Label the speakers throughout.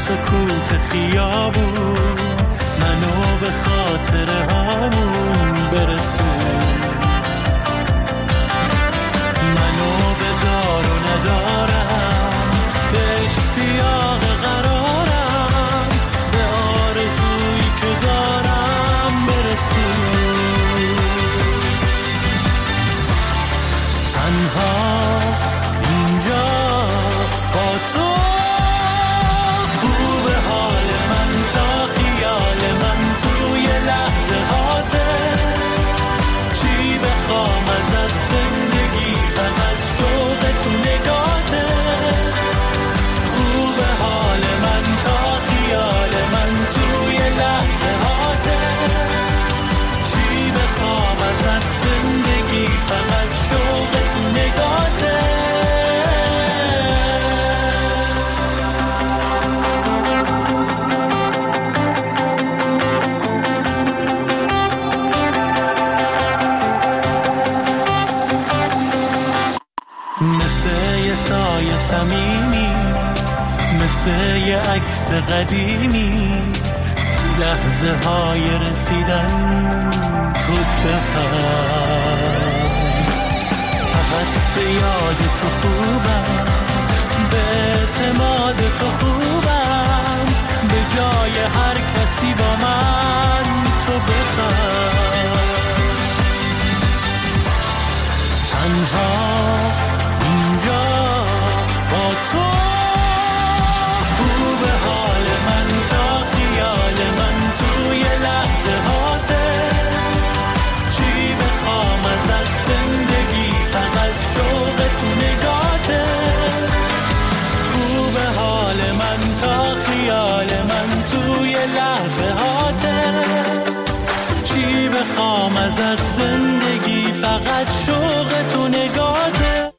Speaker 1: سکوت خیابون، منو به خاطر همون برسون. منو به دار و ندارم، به اشتیاق قرارم، به آرزویی که دارم برسون. تنها اینجا با تو، خوب حال من تا خیال من توی لحظه هاته. چی بخوام ازت زندگی، فقط شوق تو نگاته. خوب حال من تا خیال من توی لحظه هاته. چی بخوام ازت زندگی، فقط شوق تو نگاته. مثل یه سایه صمیمی، مثل یه عکس قدیمی، تو لحظه های رسیدن تو بخواه. فقط به یاد تو خوبم، به اعتماد تو خوبم، به جای هر کسی با من تو بخواه. تنها اینجا با تو، خوب حال من تا خیال من توی لحظه هاته. چی بخوام ازت زندگی، فقط شوق تو نگاته. خوب حال من تا خیال من توی لحظه هاته. چی بخوام ازت زندگی، فقط شوق تو نگاته.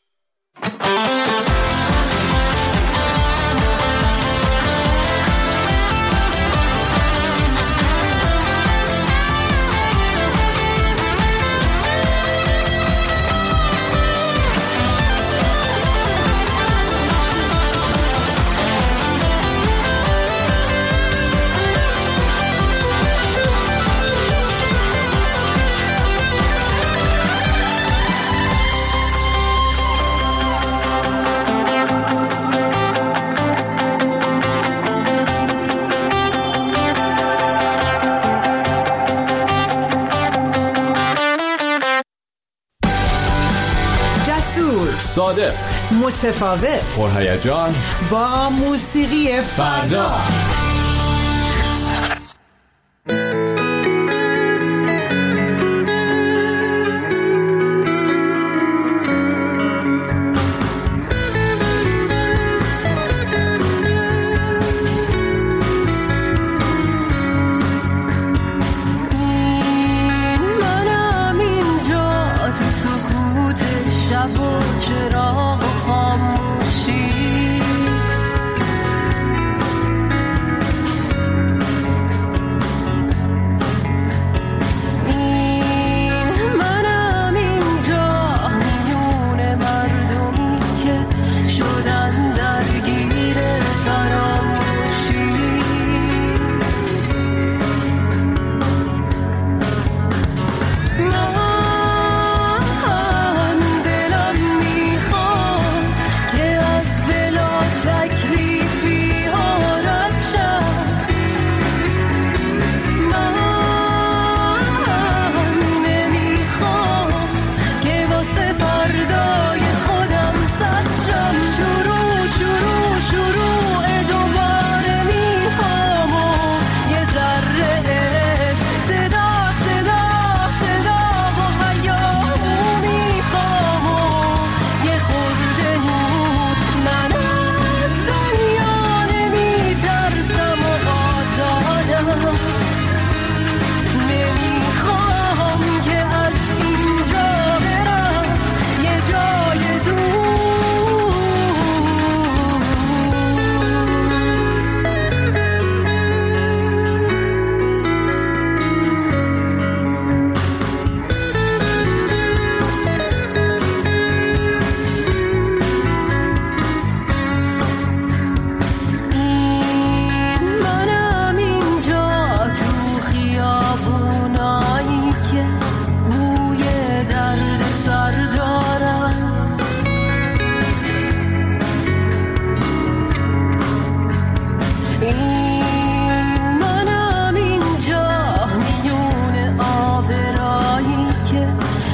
Speaker 2: صادق،
Speaker 3: متفاوت،
Speaker 2: پرهیجان،
Speaker 3: با موسیقی فردا.
Speaker 4: من دلم میخواد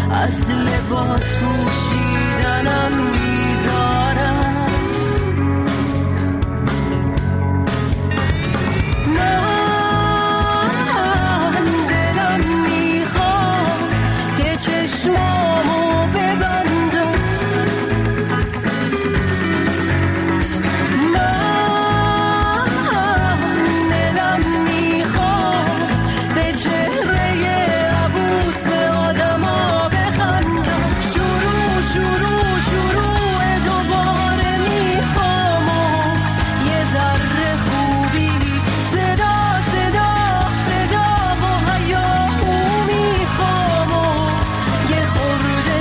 Speaker 4: از لباس پوشیدنم بیزارم. من دلم میخواد که چشمامو ببندم، من دلم میخواد به چهره عبوس آدما بخندم. شروع دوباره میخوام یه ذره خوبی، صدا و هیاهو میخوام یه خورده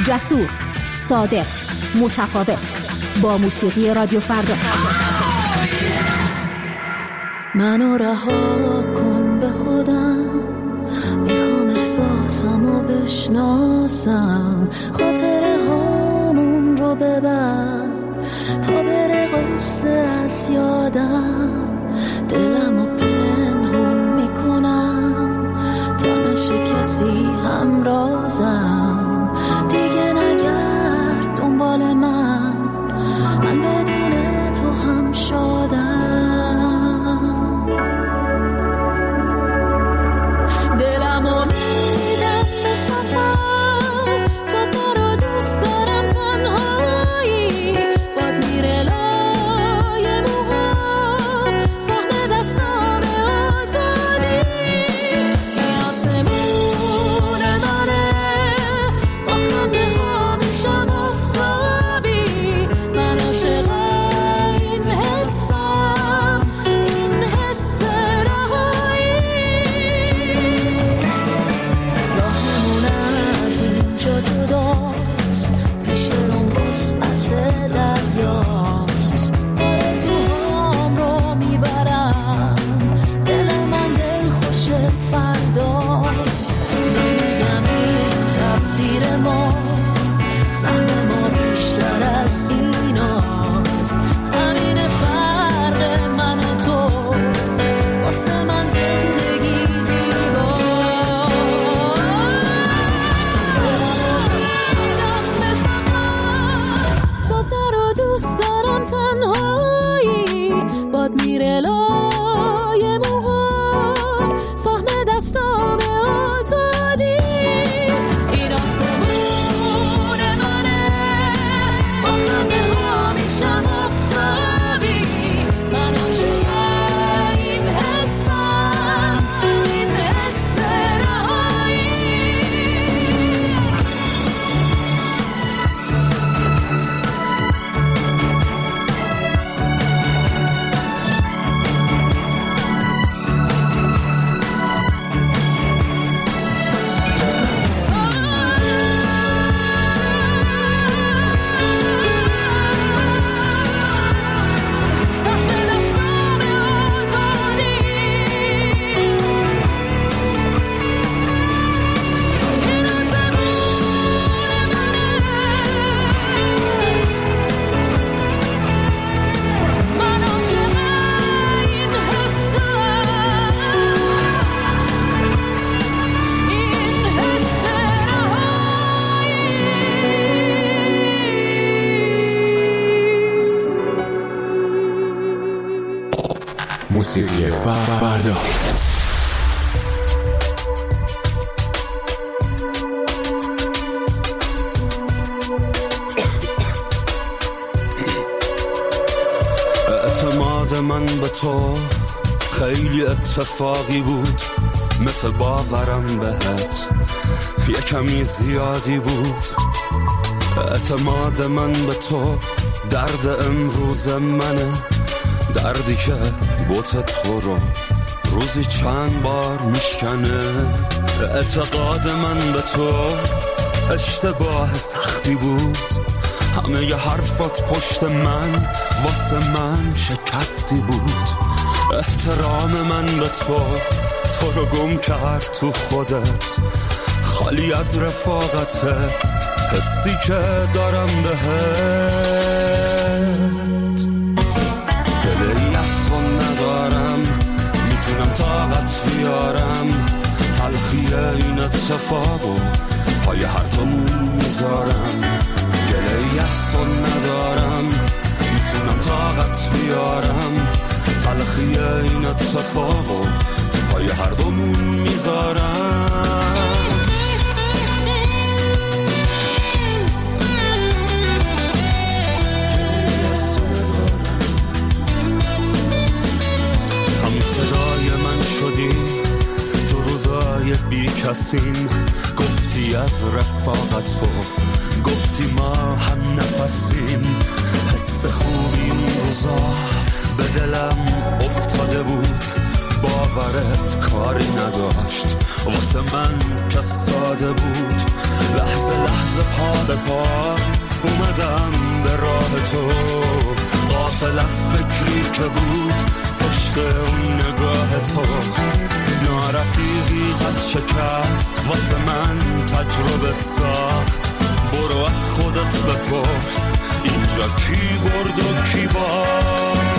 Speaker 5: جسور، صادق، متفاوت. با موسیقی رادیو فردا.
Speaker 4: منو رها کن به خودم، میخوام احساسمو بشناسم، خاطره هامون رو ببر تا بره قصه از یادم. دلمو پنهون میکنم تا نشه کسی همرازم. دیگه نگرد دنبال من بدون تو هم شادم. دلمو میدم به سفر، جاده رو دوست دارم تنهایی، باد میره لای موهام، سهم دستام آزادی. این آسمون منه، با خنده ها میشم آفتابی. من عاشق این حسم، این حس رهایی. راهمون از اینجا جداست، پیش روم وسعت دریاست. آرزوهام رو میبرم، دل من دل خوش فرداست. نمیگم این تقدیر ماست، سهم ما بیشتر از ایناست. همین فرق من و تو، واسه من زندگی زیباست. میدم به سفر، جاده رو دوست دارم تنهایی، باد میره لای موهام، سهم دستام آزادی. این آسمون منه، با خنده ها میشم آفتابی. من عاشق این حسم، این حس رهایی. سهم دستام آزادی. این آسمون منه، من عاشق این حسم، این حس رهایی.
Speaker 2: موسیقی فردا.
Speaker 6: اعتماد من به تو خیلی اتفاقی بود، مثل باورم بهت یه کمی زیادی بود. اعتماد من به تو درد امروز منه، دردی که بوت تو رو روزی چند بار میشکنه. اعتقاد من به تو اشتباه سختی بود، همه ی حرفات پشت من واسه من شکستی بود. احترام من به تو رو گم کرد تو خودت، خالی از رفاقت حسی که دارم بهت. دلی از تو ندارم، میتونم طاقت بیارم، تلخی این اتفاقو پای هر دومون میذارم. دلی از تو ندارم، میتونم طاقت بیارم، تلخی این اتفاقو پای هر دومون میذارم. هم صدای من شدی تو روزای بی کسیم، گفتی از رفاقت تو، گفتی ما هم نفسیم. حس خوبی اون روزا به دلم افتاده بود، باورت کاری نداشت واسه من که ساده بود. لحظه لحظه پا به پا اومدم به راه تو، غافل از فکری که بود پشت اون نگاه تو. نارفیقیت از شکست واسه من تجربه ساخت. برو از خودت بپرس اینجا کی برد و کی باخت.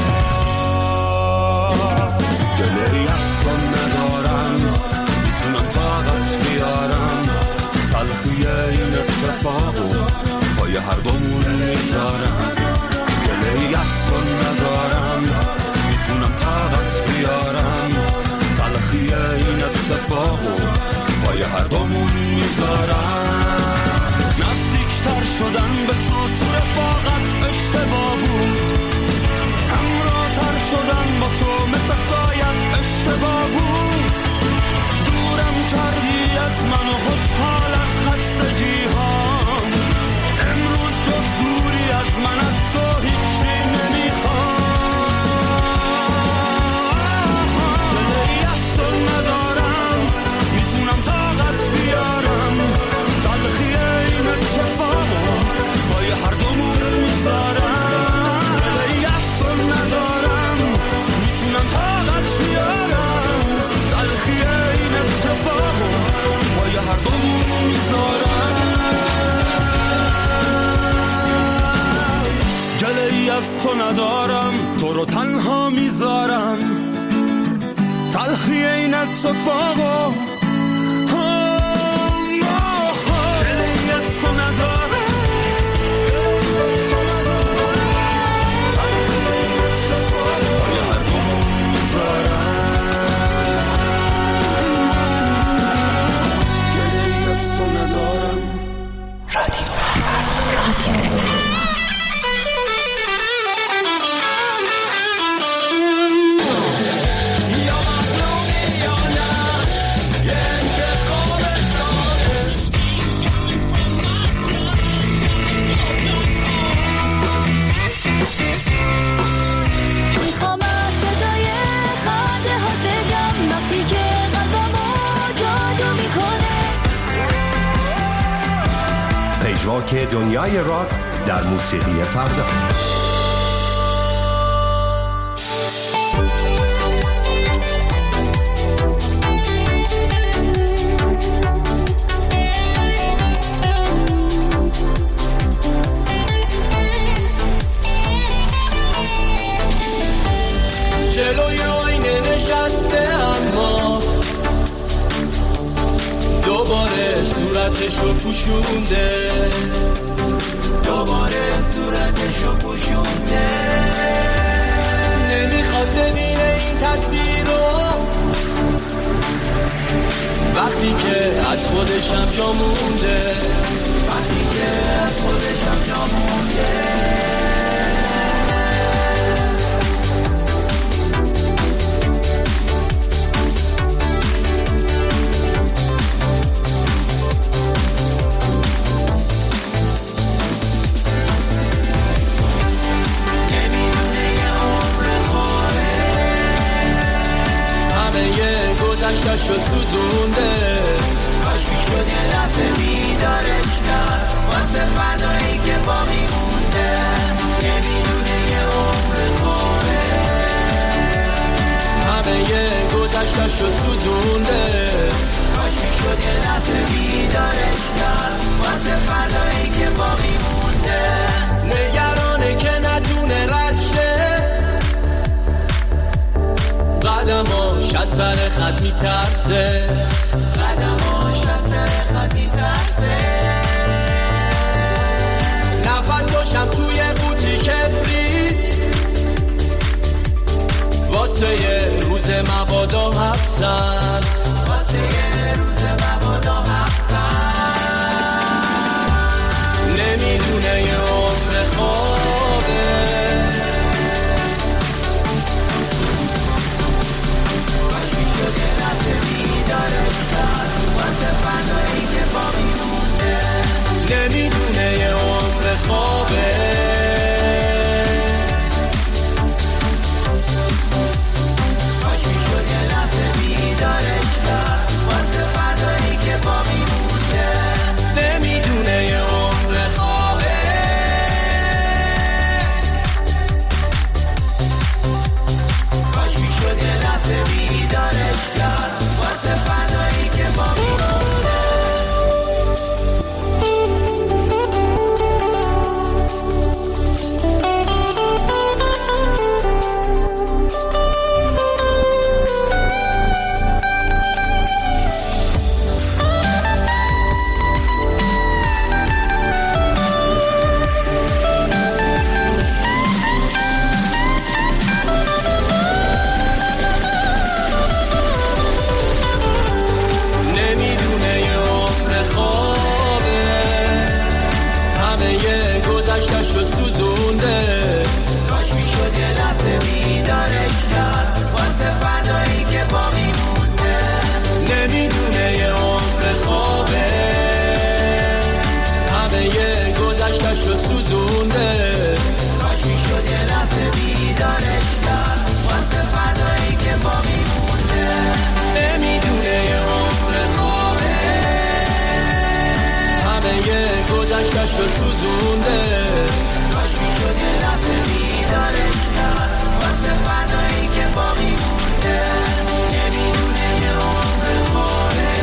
Speaker 6: گله‌ای از تو ندارم میتونم طاقت بیارم، تلخی این اتفاقو پای هر دومون میذارم. گله‌ای از تو ندارم میتونم طاقت بیارم، تلخی این اتفاقو پای هر دومون میذارم. نزدیکتر شدن به تو رفاقت اشتباه بود، همراه‌تر شدن با تو مثل سایت اشتباه بود. دورم کردی از من و خوشحال از خستگی هام، امروز جز دوری از من از تو هیچی نمیخوام. دلی از تو ندارم میتونم طاقت بیارم، تلخی این اتفاقو پای هر دومون میذارم. دلی از تو ندارم میتونم طاقت بیارم، تلخی این اتفاقو پای هر دومون میذارم. گله‌ای از تو ندارم تو رو تنها میذارم، تلخی این اتفاقو گله‌ای از تو ندارم.
Speaker 7: پژواک دنیای راک در موسیقی فردا.
Speaker 1: جلوی آینه نشسته اما دوباره صورتشو پوشونده، دوباره صورتشو پوشونده. نمیخواد ببینه این تصویر رو وقتی که از خودشم جا مونده، وقتی که از خودشم جا مونده. گذشتشو سوزونده، کاش میشد یه لحظه بیدارش کرد واسه فردایی که باقی مونده. یه میدونه یه عمر خوره، همه یه گذشتشو سوزونده، کاش میشد یه لحظه بیدارش کرد واسه فردایی که باقی مونده. نگرانه که نتونه رد شه، قدماش از سر خط میترسه، قدماش از سر خط میترسه. نفساشم توی قوطی کبریت واسه یه روز مبادا حبسن، واسه یه روز مبادا حبسن. نمیدونه یه عمر خوابه، نمیدونه یه عمر خوابه. کاش میشد یه گذشتشو سوزونده کاش میشد یه لحظه بیدارش کرد واسه فردایی که باقی مونده نمیدونه که عمر ماره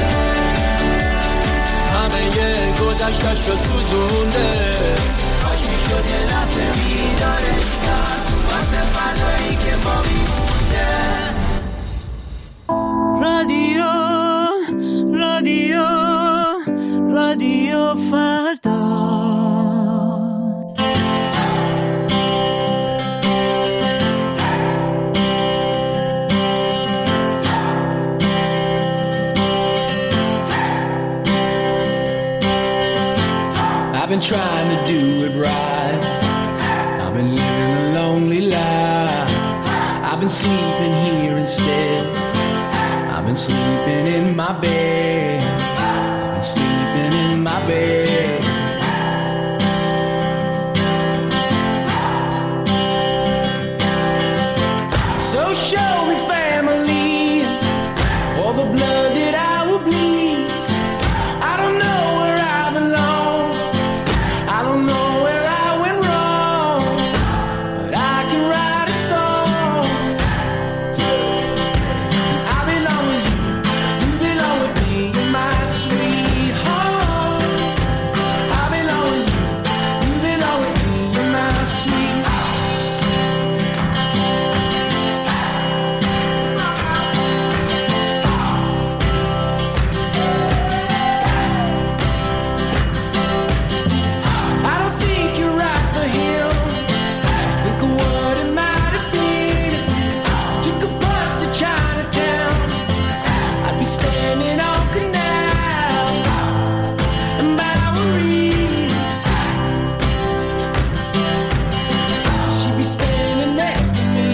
Speaker 1: همه گذشتشو سوزونده کاش میشد یه لحظه بیدارش کرد واسه فردایی که باقی مونده رادیو رادیو رادیو فردا I've been trying to do it right. I've been living a lonely life. I've been sleeping here instead. I've been sleeping in my bed. I've been sleeping in my bed. So show me family, all the blood that I will bleed. I don't know where I belong. I don't know where I went wrong, but I can write a song. I belong with you, you belong with me, you're my sweetheart. I belong with you, you belong with me, you're my sweetheart. I don't think you're right for him. Think of what it might have been if we took a bus to Chinatown. I'd be standing on Canal and Bowery. She'd be standing next to me.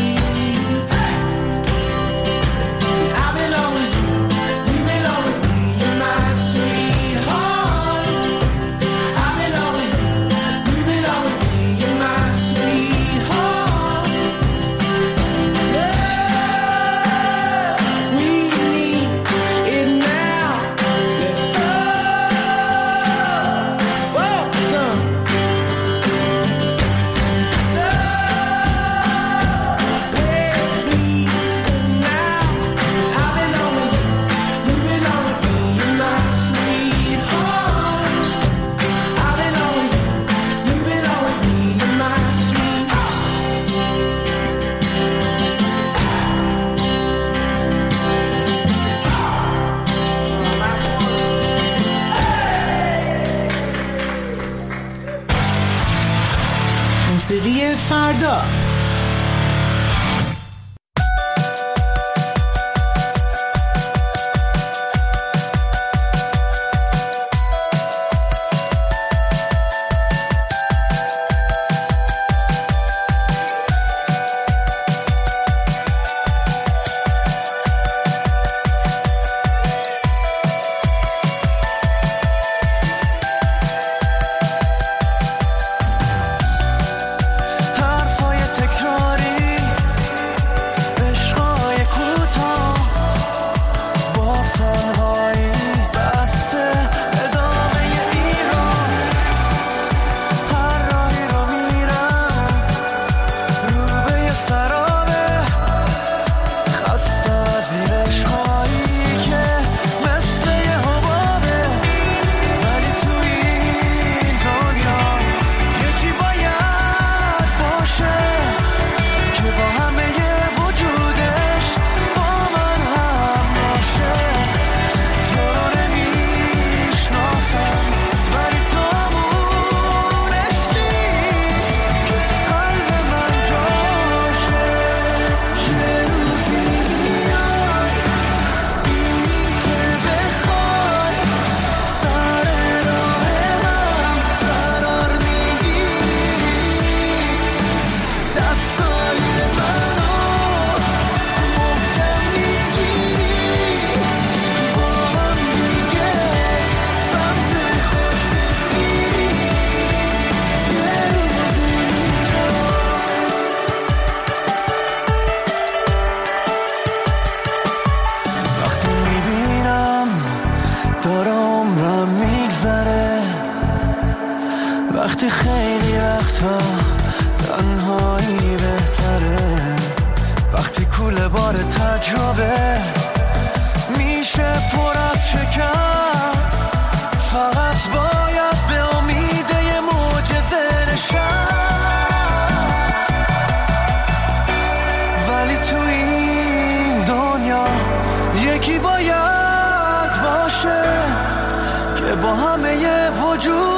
Speaker 1: I belong with you, you belong with me, you're my sweetheart. I belong with you, you belong with me, you're my sweetheart. Love, we need it now. Let's go for some. Let's be now. I belong with you, you belong with me, you're my sweetheart. I belong with you, you belong with me, you're my sweetheart.
Speaker 3: موسیقی فردا.
Speaker 1: حرفای
Speaker 8: تا تنهایی بهتره وقتی کوله بار تجربه میشه پر از شکست فقط باید به امید یه معجزه نشست ولی تو این دنیا یکی باید باشه که با همه وجود